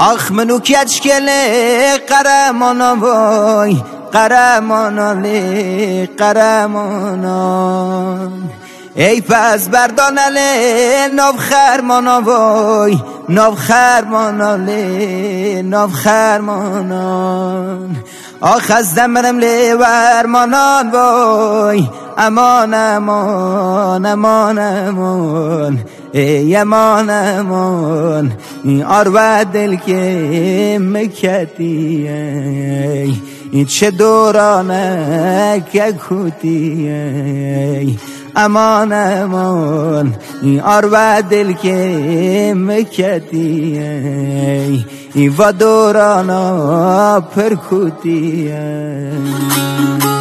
آخ منو کچکله قرمانا وای قرمانا لی قرمانا ای پس بردانله ناف خرمانا وای ناف خرمانا لی ناف خرمانان آخ از دمرم لی ورمانان وای امان امان امان امان ای امان امان آر دل که مکتی ای چه دورانه که کوتی امان امان آر دل که مکتی ای و دورانا پرکوتی